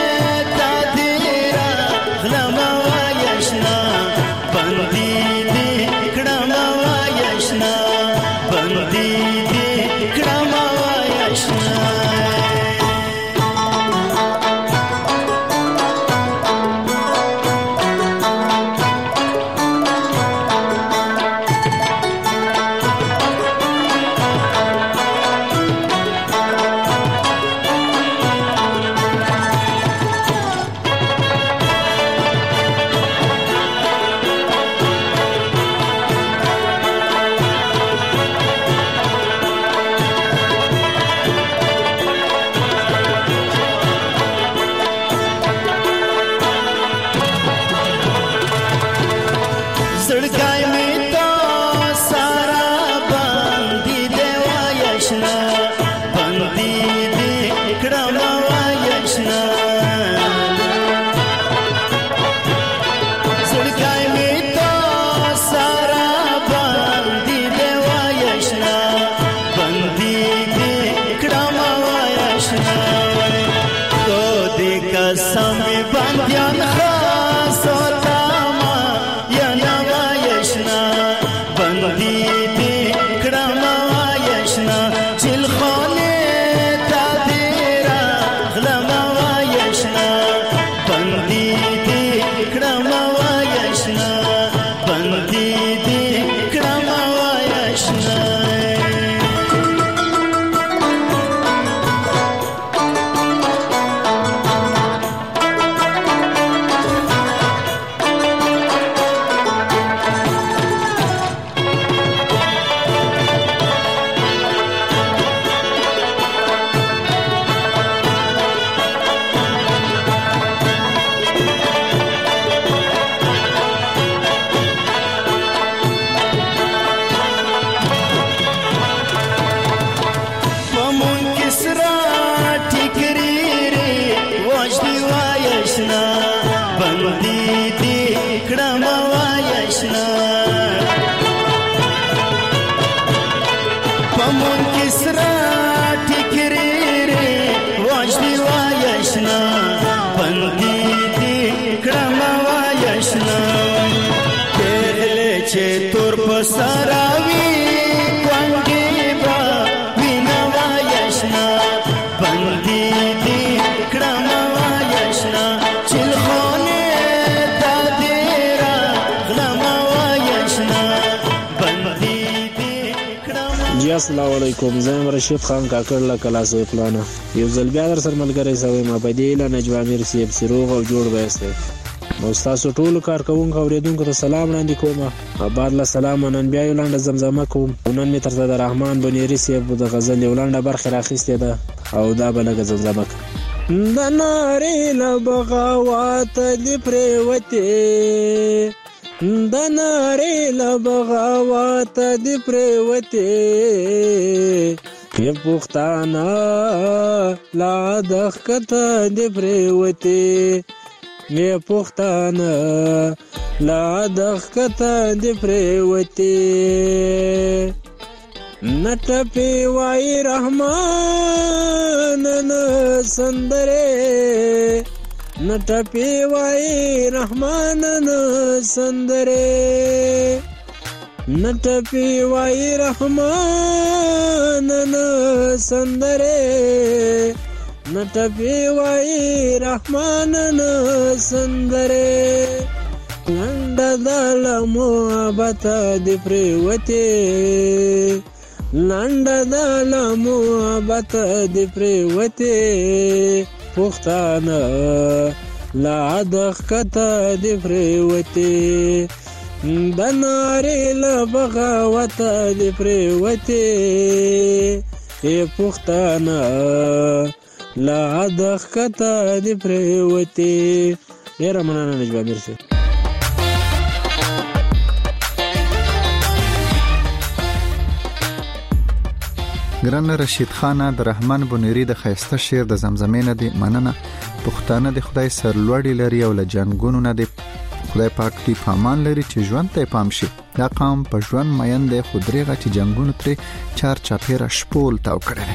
السلام علیکم. زم رشید خان کاکړ له کلاسې پلانه یو ځل بیا در سره ملګری سوي ما بدیله نجوامیر سیب سروغ او جوړ وایسته نو تاسو ټول کارکونکو اوریدونکو ته سلام وړاندې کوم. بعد له سلام نن بیا یو لاندې زمزمه کوم. نن می ترته د رحمان بنيري سیب د غزل یو لاندې برخه راخسته ده او دا بلګه زمزمه د نارې له بغاوت دی پریوته د نارې له بغاوت دی پریوته پښتانه لا دښکته دې پرېوتې پښتانه لا دښکته دې پرېوتې نټپې وای رحمان نه سندرې نټپې وای رحمان نه سندرې نټپې وای رحمان نه سندرې نټپې وای رحمان نه سندرې لنډه د محبت دې پرېوتې لنډه د محبت دې پرېوتې پښتانه لا دښکته دې پرېوتې د نارې له بغاوته دې پرېوتې پښتانه لا دښکته دې پرېوتې. ډېره مننه نجیب امیر صاحب. ګران رشید خان د رحمان بونیری د خیسته شعر د زمزمې نه دی مننه. پښتانه د خدای سرلوړی لري او له جنگونو نه دی خدای پاک دی پامان لري چې ژوند ته پام شي. دا قوم په ژوند مین دی خو درېغه چې جنگونو ترې چار چاپیره شپول تاو کړی.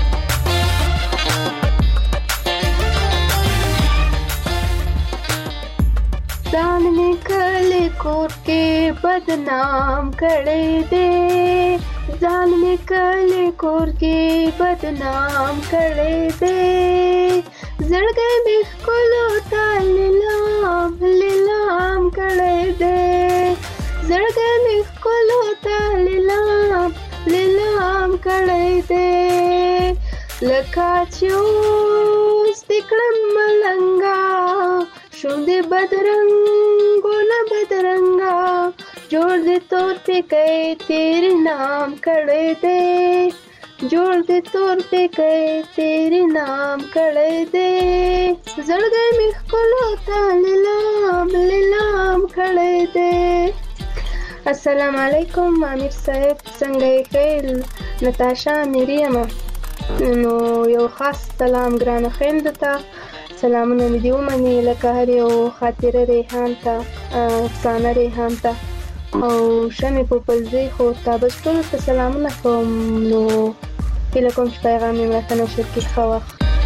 ځان مې کلی کور کې بدنام کړی دی ځان مې کلی کور کې بدنام کړی دی زړګی مې ښکلو ته لیلام لیلام کړی دی زړګی مې ښکلو ته لیلام لیلام کړی دی لکه چې اوس دې کړم ملنګه شوندې بدرنګو نه بدرنګا جوړ دې تور پکې تیرې نام کړی دی جوړ دې تور پکې تیرې نام کړی دی زړګی مې ښکلو ته لیلام لیلام کړی دی. السلام علیکم امیر صاحب څنګه یې خیر نتاشا مریم نو یو خاص سلام ګرانه خویندو ته سلامونه مې دې ومني لکه هر یو خاطره ریحان ته افسانه ریحان ته او شمې پوپلزۍ خو ته بس ټولو ته سلامونه کوم نو هیله کوم چې پیغام مې راته نشر کړي ښه وخت.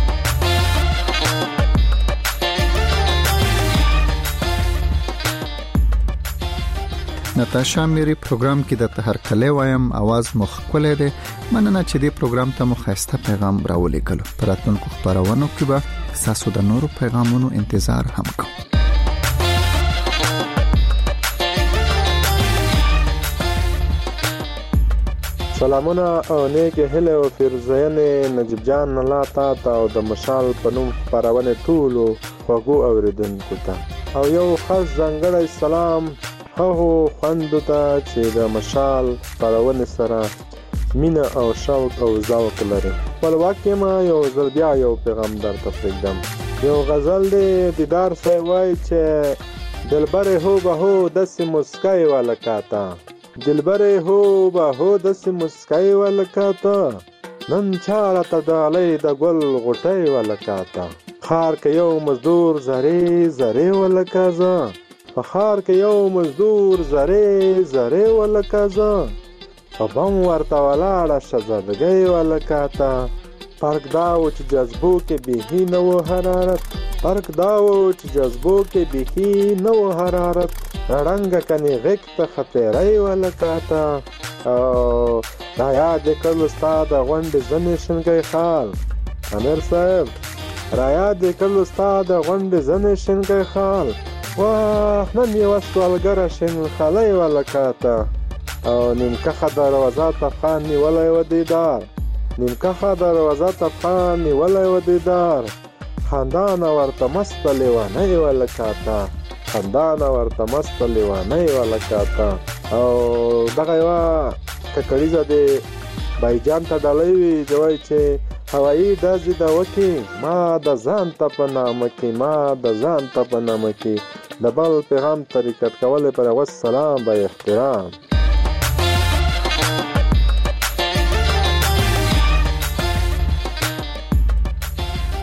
نتاشا میری پروګرام کې د هرکلی وایم आवाज مخکله ده مننه چې دې پروګرام ته مخایسته پیغام راولېګلو. پراتونکو خبرونو کې به تاسو د نورو پیغامونو انتظار هم کوم. سلامونه او نیک هیله او فرزین نجیب جان الله تا او د مشال په نوم خبرونه ټولو خوږو اوریدونکو ته او یو خاص ځانګړی سلام هغه خوندو ته چې د مشال خبرونه سره مینه او شوق او ذوق لري. په واقع ما یو ځل بیا یو پیغام درته پرېږدم. یو غزل دی دیدار سای وای چې دلبر هو به هو داسې مسکای ولکاتا دلبر هو به هو داسې مسکای ولکاتا نن چاړه ته ډالۍ د ګل غټۍ ولکاتا خار کې یو مزدور زری زری ولکازا په خار کې یو مزدور زری زری ولکازا په بم ورته ولاړه شزادګۍ ولکاتا فرق داو چې جذبو کې بهي نه و حرارت فرق داو چې جذبو کې بهي نه و حرارت رنګ کني غک ته خطرای ولکاتا دا یاد کړل استاد غوند زنه شنګي خال امیر صاحب را یاد کړل استاد غوند زنه شنګي خال واه نن یو سوالګر شن خلای ولکاتا او نیمکه دروازه افغان نیولای و دیدار نیمکه دروازه افغان نیولای و دیدار خاندان ورته مست لیوانه ولکاتا خاندان ورته مست لیوانه ولکاتا او دغه یو ککړیزه دی بایجان ته ډالوي جوای چې هوایی دازي دا وکی ما د ځان ته په نامه کې ما د ځان ته په نامه کې د بل پیغام طریقت کوله پر والسلام با احترام.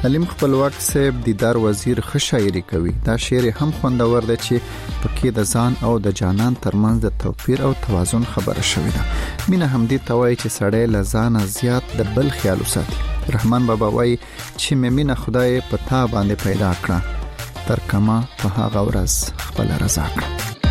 علیم خپلواک صاحب دیدار وزیر خشاعری کوي. دا شعر هم خوندور دی چې پکې د ځان او د جانان ترمنځ د توپیر او توازن خبره شوې ده. مینه هم دې توای چې سړی له ځان زیات د بل خیال وساتي. رحمان بابا وایي چې مینه خدای په تا باندې پیدا کړه، تر کما په هغه ورځ خپل رضا کړه.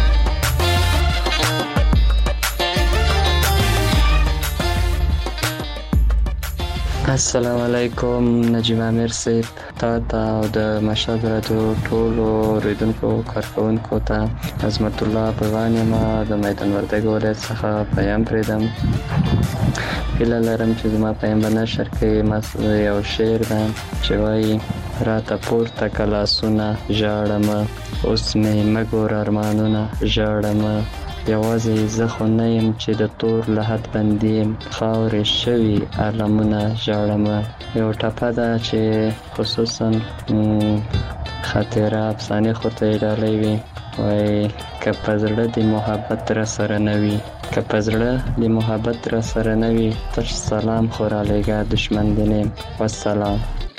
السلام علیکم نجیب امیر صاحب، تا او د مشهد رادیو ټولو اوریدونکو کارکونکو ته عظمت الله افغان یم د میدان وردګ ولایت څخه پیام پرېږدم. هیله لرم چې زما پیام به نشر کړي. یو شعر ده چې وایي: راته پورته که لاسونه ژاړم، اوس مې مه ګوره ارمانونه ژاړم، یوازې زه خو نه یم چې د تور له حد بندي یم، خاورې شوي علمونه ژاړم. یو ټپه ده چې خصوصا خاطره افسانې خو ته یې ډالۍ وي. وایي که په زړه د محبت را سره نه وي، که په زړه د محبت را سره نه وي، تش سلام خو را لېږه دشمن دې نه یم. والسلام.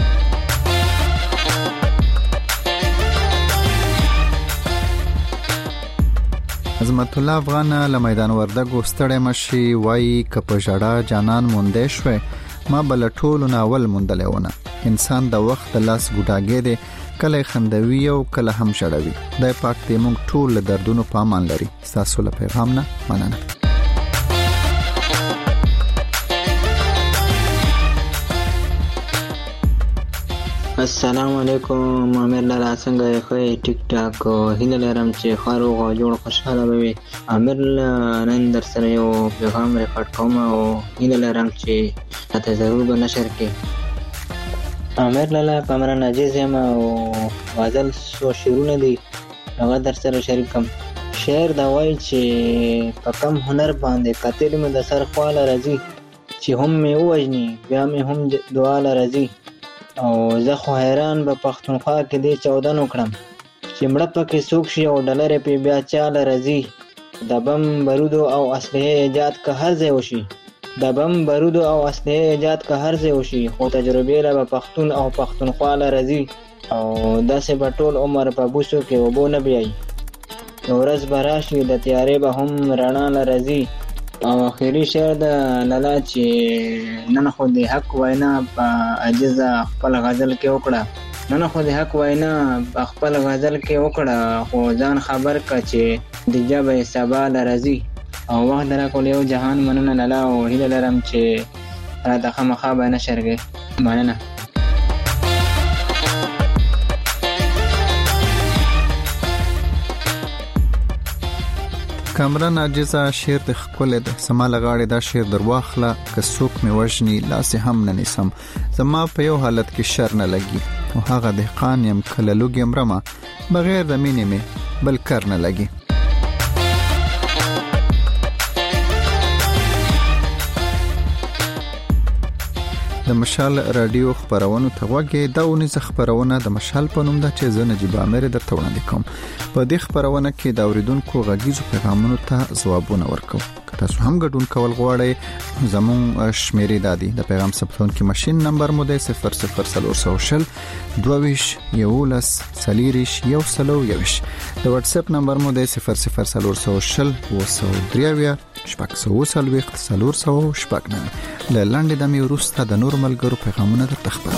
عظمت الله افغان له میدان وردګ ستړی مشي. وایي که په ژړا جانان موندې شوې، ما بل ټولو ناول موندلې ونه. انسان د وخت د لاس ګډاګې دی، کله خندوي او کله هم ژړوي. دای پاک دې موږ ټول له دردونو په امان لري. تاسو له پیغام نه مننه. السلام علیکم. امیر لاله څنګه یې؟ ښه ټیک ټاک. هیله لرم چې ښه روغ او جوړ خوشحاله به وي. امیر نن در سره یو پیغام ریکارډ کوم او هیله لرم چې راته ضرور به نشر کړي. امیر لاله کامران عاجز یم او غزل څو شعرونه دي هغه در سره شریک کوم. شعر دا وایي چې په کم هنر باندې قاتل مې د سر خواله راځي، چې هم مې ووژني بیا مې هم دعاله راځي. او زه خو حیران به پښتونخوا کې دې چاودن وکړم، چې مړه پکې څوک شي او ډالرې پې بیا چاله راځي. د بم بارودو او اسلحې ایجاد که هر ځای وشي، د بم بارودو او اسلحې ایجاد که هر ځای وشي، خو تجربې له به پښتون او پښتونخوا له راځي. او داسې به ټول عمر په بوسو کې اوبو نه بیایي. یو ورځ به راشي د تیارې به هم رڼا له راځي. او اخیری شعر د لاله چې نن خو د حق وینا په عجزه خپل غزل کې وکړه، نن خو د حق وینا په خپل غزل کې وکړه، خو ځان خبر کړه چې د جبه سبا لرزي. او وخت راکول یو جهان مننه لاله او هیله لرم چې راته خامخا به نشر کړي. مننه. کامران عاجزه شعر د خپل د سما لغاړې دا شعر درواخله که څوک مې وژني لاس هم نه نیسم، زما په یو حالت کې شر نه لګي او هغه دهقان یم کله لوګ یم رمه بغیر د مینې مې بل کار نه لګي. د مشال رادیو خبرونو ته وګورئ. دا ونیزه خبرونه د مشال په نوم ده چې زه نجیب امیر درته وړاندې کوم. په دې خبرونه کې د اوریدونکو غږیزو پیغامونو ته ځوابونه ورکوم. که تاسو هم ګډون کول غواړئ زموږ شمیرې دادي. د پیغام ثبتونکو ماشين نمبر مو ده 00420 22 11 40 121. د واتس اپ نمبر مو ده 00420 203 شپږ سلور سو شپږ نه. لاندې د میوروسته د نور ملګرو پیغامونه در تخبر.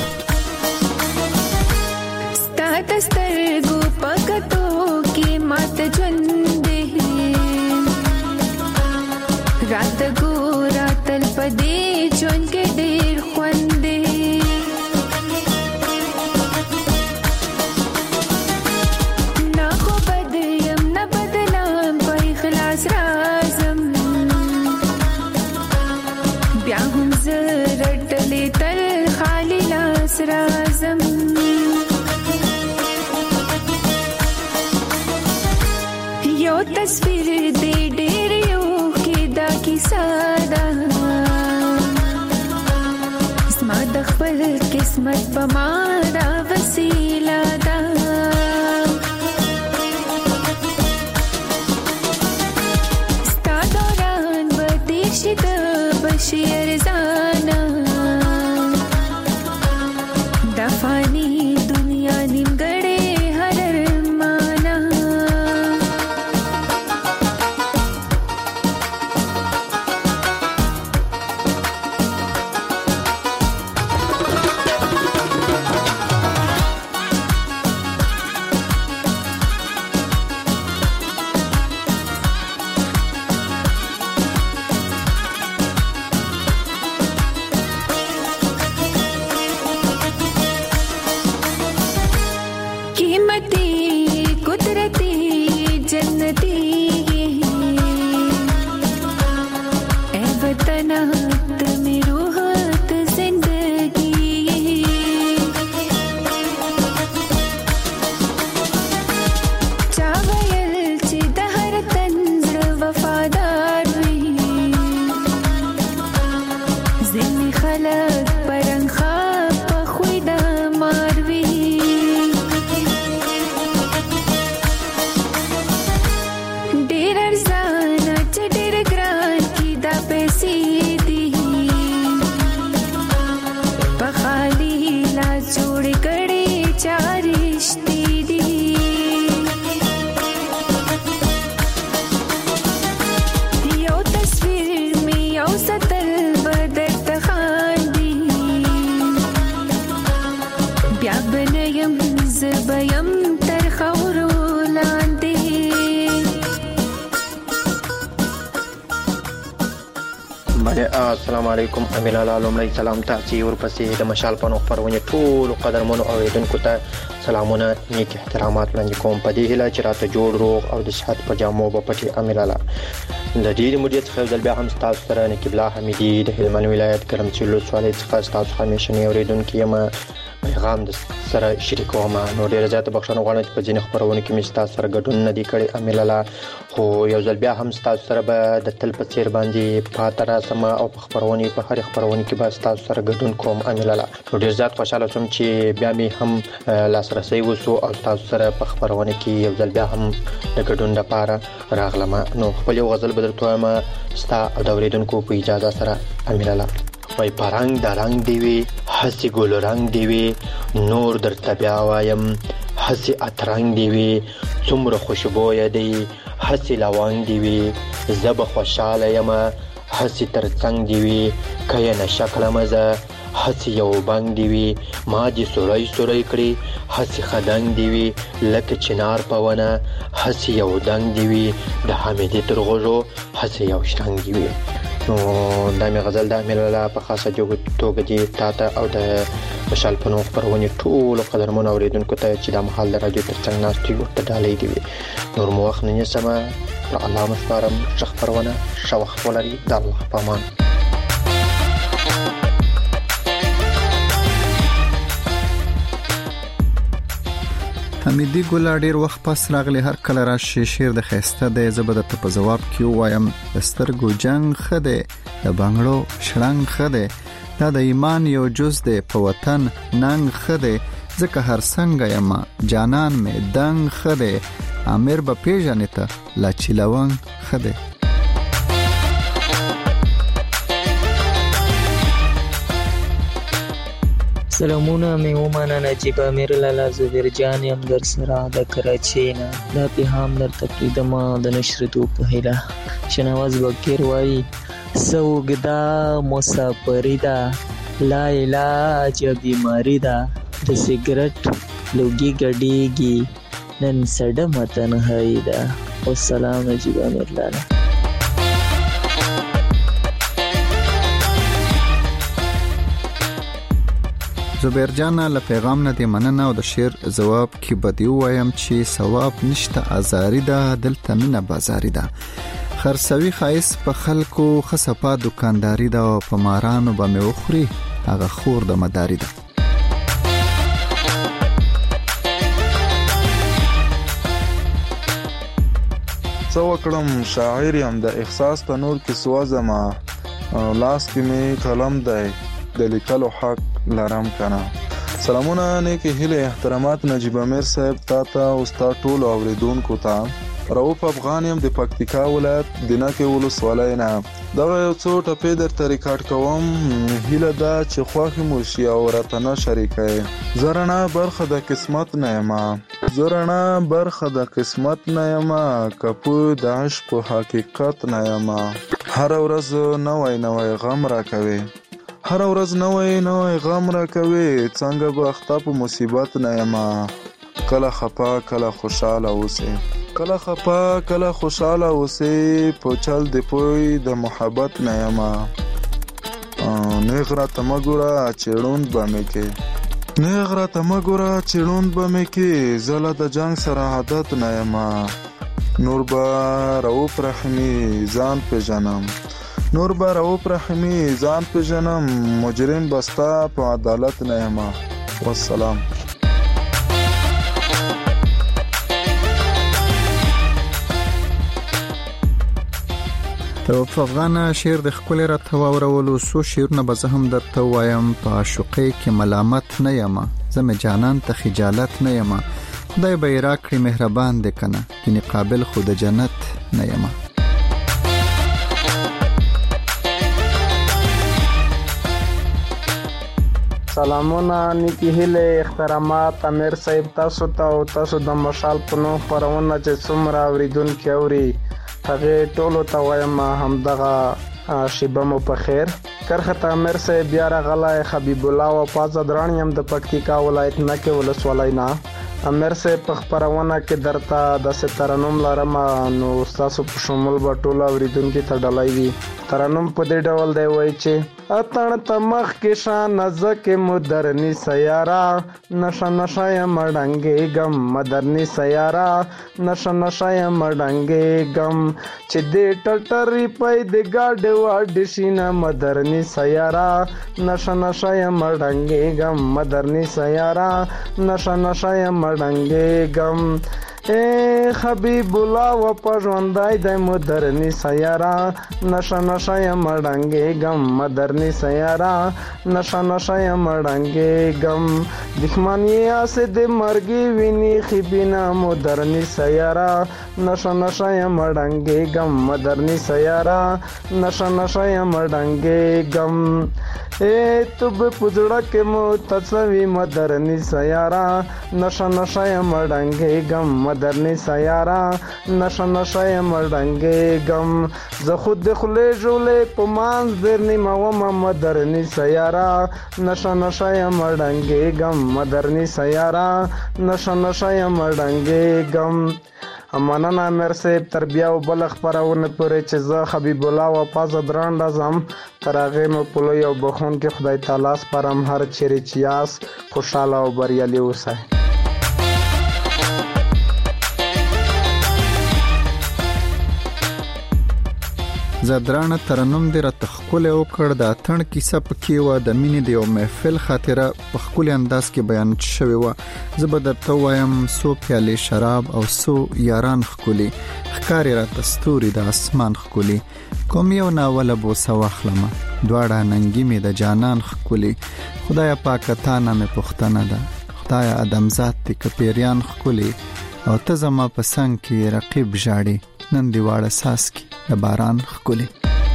ستاسو سترګو پکتو کې مات ژوند دی، رات ګورا تل پدې ژوند کې ډېر خوند دی. نه خو بدیم نه بدنام په اخلاص رازم، بیا هم زرټلې تل خالی لاس رازم. یو تصویر دې ډېر یو کې دا کیسه ده، زما د خپل قسمت په ما دا وسیله ده. ستا دوران به تېر شي د بشي ارزانه، دا فاني خلک پرنخا په خوی د ماروي ډېر ارزانه چې ډېر ګران کی دا پیسې دي په خالي لاس جوړ کړي چارشتي دي یو تصویر می یو ستل بدرت خاندي بیا بنیم زبیم تر خورو لاندې السلام علیکم امیل الله لومړی سلام تاسو ورپسې د مشال په نوم خبرونه ټول قدرمنو اوریدونکو ته سلامونه نیک احترامات وړاندې کوم په دې هیله چې راته جوړ روغ او د صحت په جامو په پټي امیل الله د دې مدیریت څخه ځل بیا هم تاسو سره نقیب الله حمیدی د هلمند ولایت ګرمسیر ولسوالۍ څخه تاسو همیشنی اوریدونکو یم پیغام د سره شریکوم نو ډیر زیات بخښنه غواړم چې په ځینې خبرونه کې مې تاسو سره ګډون نه دی کړی امیل الله خو یو ځل بیا هم تاسو سره به د تل په څیر باندې پاتې راسم او په خبرونه په هر خبرونه کې به تاسو سره ګډون کوم امیل الله نو ډیر زیات خوشاله شوم چې بیا مې هم لاسرسي وسو او تاسو سره په خبرونه کې یو ځل بیا هم د ګډون لپاره راغلم نو خپل یو غزل بدل توم ستا او د اوریدونکو په اجازه سره امیل الله وای پرنګ د رنگ دیوي حسي ګل رنگ دیوي نور در تبیا وایم حسي اترنګ دیوي څومره خوشبوې دی حسي لوانګ دیوي زب خوشاله یم حسي ترڅنګ دیوي کای نه شکل مزه حسي یو بنګ دیوي ما دي سورای سورای کړی حسي خدنګ دیوي لکه چنار پونه حسي یو دنګ دیوي د حمیدې ترغوجو حسي یو شرنګ دیوي نو دا مې غزل د امیل الله په خاصه توګه دی تاته او د مشال په نوم خبرونه ټول قدرمن اوریدونکو ته چې د محل د رادیو ترڅنګ ناستي ورته ډالۍ دی نور مو وخت نه سم الله مشکرم شخ خبرونه شو خپلري د الله په امان حمیدی ګل ډیر وخت پس راغلی هر کله راشي شیر د خسته د زبد ته په جواب کې وایم سترګو جنگ خده د بنگړو شړنګ خده دا د ایمان یو جز ده په وطن ننګ خده ځکه هر څنګه یم جانان می دنګ خده امیر به پیژنې ته لا چیلوان خده سلامونه مې ومنه نجیب امیر لالا زبیر جان یم در سره د کراچۍ نه دا پیغام درته پرېږدم د نشرېدو په هیله شنواز بکیر وایي سوګدا مسافري ده لا علاج بیماری ده د سیګرټ لوګي ګډېږي نن سړه تنهایي ده والسلام نجیب امیر لالا زبیر جان له پیغام نه دی مننه او د شعر جواب کې بدیو وایم چې ثواب نشته ازاری ده دلته مینه بازاری ده خرڅوي خایس په خلکو خصپا دکانداری ده او په مارانو به مې وخوري هغه خور د مداري ده څو کړم شاعر یم د احساس تنور کې سوځم لاس کې می قلم دی د لیکلو حق لرم کنه سلامونه نیکی هیله احترامات نجیب امیر صاحب تاته او ستا ټول اوریدونکو ته رؤوف افغان یم د پکتیکا ولایت دینکه ولسوالۍ نه دغه یو څو ټپې درته ریکارډ کوم هیله دا چې خوښ مو شي او راته نه شریکه زرنا برخه د قسمت نه یم زرنا برخه د قسمت نه یم کپو د عشق حقیقت نه یم هر ورځ نوې غم را کوي هر ورځ نوې غم را کوي څنګه به اخته په مصیبت نه یم کله خپه کله خوشاله اوسې کله خپه کله خوشاله اوسې په چل دی پوی د محبت نه یم نیغ راته مه ګوره چیړوند به مې کې نیغ راته مه ګوره چیړوند به مې کې زه له د جنګ سره عادت نه یم نور به رؤوف رحیمي ځان پېژنم نور به رؤوف رحیمي ځان پېژنم مجرم بستا په عدالت نه یم والسلام په افغان شعر د خپل راته واورولو سو شعرونه به زه هم درته وایم. په عاشقۍ کې ملامت نه یم، زمه جانان ته خجالت نه یم، خدای به راکړي مهربان دې کنه، کینه قابل خود جنت نه یم. سلامونه، نیکی هیله، احترامات امیر صاحب تاسو ته او تاسو د مشال په نوم خپرونه چې څومره اوریدونکي اوري هغه ټولو ته وایم همدغه شیبه مو په خیر. کرخه امیر صاحب بیا راغلی حبیب الله و پازه دران یم د پکتیکا ولایت نکه ولسوالۍ نه. امیر صاحب په خپرونه کې درته د سترنوم لرم، نو تاسو په شمول به ټول اوریدونکي ته ډلای وي. ترنم په دې ډول دی وای چې اتن تمخ کې شان زکه مدرنی سیاره، نشه نشه مړنګي غم مدرنی سیاره، نشه نشه مړنګي غم چې دې ټټری پې د ګاډ واډ شینه مدرنی سیاره، نشه نشه مړنګي غم مدرنی سیاره، نشه نشه مړنګي غم. اے حبیب الله و پژوندای د مدرنی سیاره، نشه نشه مړنګي غم مدرنی سیاره، نشه نشه مړنګي غم. دښمنی اسه د مرګي ویني خبینا مدرنی سیاره، نشه نشه مړنګي غم مدرنی سیاره، نشه نشه مړنګي غم. اے تب پزړه کې مو تصوی مدرنی سیاره، نشه نشه مړنګي غم مدرنی سیاره، نشه نشه مړنګي غم. زه خود خلې جوړې پمانز درنی مو مدرنی سیاره، نشه نشه مړنګي غم مدرنی سیاره، نشه نشه مړنګي غم. امانه امیر صاحب تربیه او بل خبرونه پرې چې زه حبیب الله و پازه دران راځم تر هغه مو په لوی او بخون کې خدای تعالی سپارم هر چیرې چیاس خوشاله او بریالي اوسئ. زدرانه ترنم دې را تخکل او کړ د اتن کیسه پکې و د مینې د یو محفل خاطره په خپل انداز کې بیان شوی و. زه به درته وایم سو پیالې شراب او سو یاران خکولي ښکاری را تستوري د اسمان خکولي کوم یو ناول بوسه واخلم دواړه ننګي می د جانان خکولي خدای پاک ته نه پښتنه ده خدای ادم ذات دې کپیریان خکولي او ته زما په څنګ کې رقیب جاړي نن دی واړه ساس کې د باران خکولي.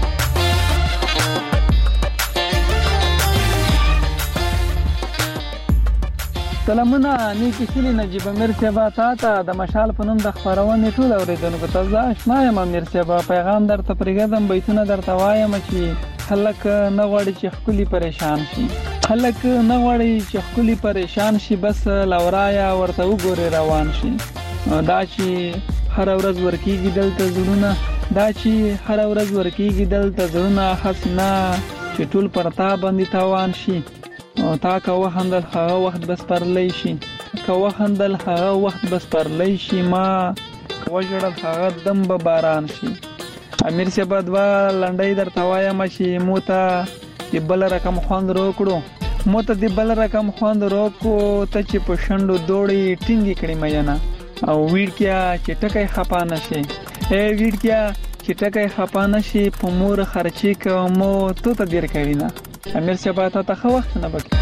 سلامونه، نیکی هیلې نجیب امیر صاحب ته د مشال په نوم د خبرونې ټول اوریدونکو ته زه آشنا یم. امیر صاحب پیغام درته پرېږدم، بیتونه درته وایم چې خلک نه غواړي چې ښکلي پریشان شي، خلک نه غواړي چې ښکلي پریشان شي، بس لورایا ورته وګوري روان شي. دا چې هر ورځ ورکیږي دلته زړونه، دا چې هر ورځ ورکیږي دلته زړونه، حسنا چې ټول پرتا باندې تاوان شي. او تا کوه خندل هغه وخت بس پرلی شي، کوه خندل هغه وخت بس پرلی شي، ما کوه جوړل هغه دم به باران شي. امیر صاحب دوا لنډۍ درته وایم چې مو ته د بل رقم خوند روکړو، مو ته د بل رقم خوند روکو، ته چې په شنډو دوړې ټینګې کړې مینه او ویډکیا چې ټکای خپا نشي، اے ویډکیا چې ټکای خپا نشي، په مور خرچي کومو ته ته ډیر کوي نه. امیر صاحب ته خو وخت نه بکی.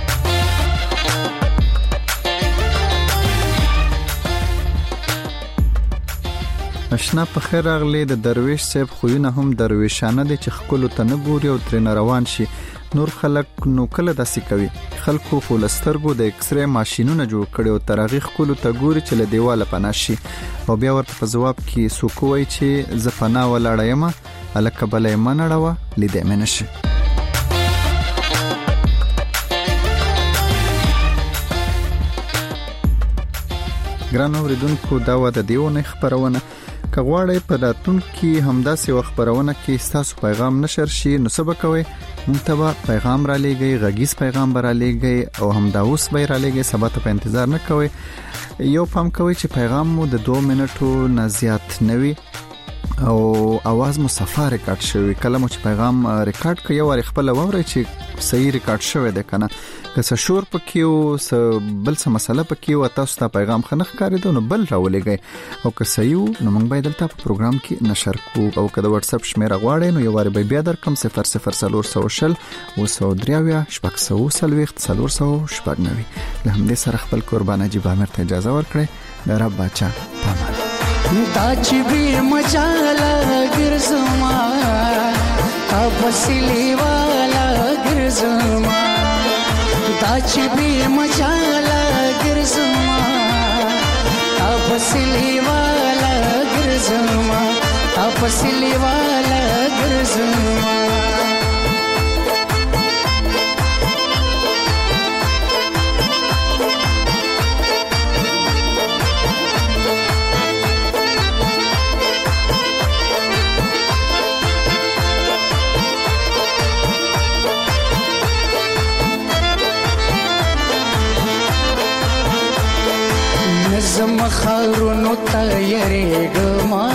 اشنا په خیر اغلی د درویش صاحب خوونه هم درویشانه دي چې خپل ته نه ګوري او ترنه روان شي. نور خلک نو کله داسې کوي، خلکو خو لسترګو د ایکس ری ماشينونه جوړ کړي او ترغیخ کولو ته ګوري چې له دیواله پناشي او بیا ورته په جواب کې سوکوي چې ز پنا ولاړم الکه بلې منړوا لیدې منشه. ګرانو اوریدونکو دا و د دیونه خبرونه کغواړی په راتلونکي همداسې خبرونه کې تاسو پیغام نشر شي نو سبا کوي منتبه پیغام را لېږئ، غږیز پیغام را لېږئ او همدا اوس به را لېږئ. سبا ته په انتظار نه کوئ. یو پام کوئ چې پیغام مو د 2 منټو نه زیات نه وي او आवाज مو صفه ریکارډ شوی. کله مو چې پیغام ریکارډ کړئ یو خپل وورئ چې صحیح ریکارډ شوی دی کنه که څه شور پکې او بل څه مسله پکې او تاسو ته پیغام خنخ کاریدو نو بل راولېږئ او که صحیح نو موږ به دلته په پروګرام کې نشر کوو او که د واتس اپ شمیره غواړئ نو یو واری به بیا درکم 00 340 له همدې سره خپل قربان نجیب عامر ته اجازه ورکړئ د رب بچا پامان دا چې به مجاله ګرځما تاسلی والا ګرځما دا چې به مجاله ګرځما تاسلی والا ګرځما تاسلی والا ګرځما نظم خارونو تیاریګما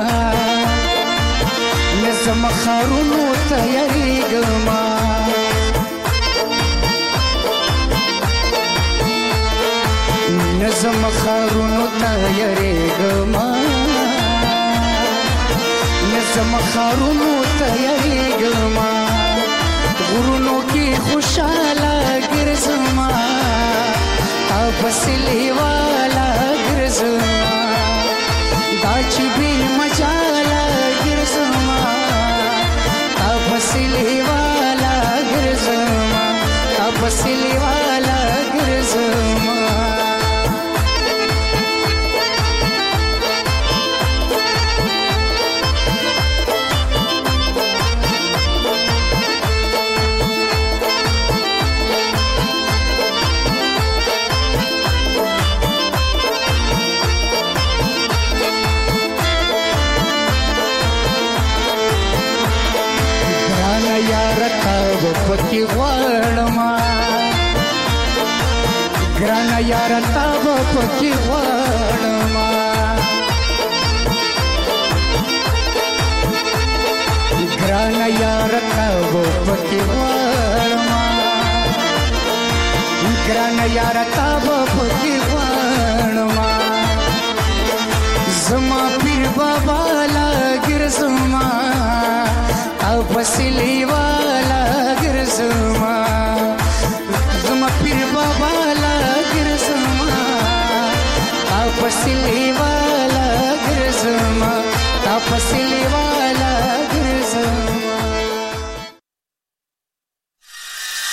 نظم خارونو تیاریګما نظم خارونو تیاریګما نظم خارونو تیاریګما غرونو کې خوشاله ګرځما تاسلی والا ګرځما دا چې به مجاله ګرځما تاسلی والا ګرځما تاسلی والا ګرځما پکی غواړما ګران یار تاب پکی غواړما ګران یار تاب پکی غواړما ګران یار تاب پکی غواړما زما پیر بابا لا ګرځما او فسلی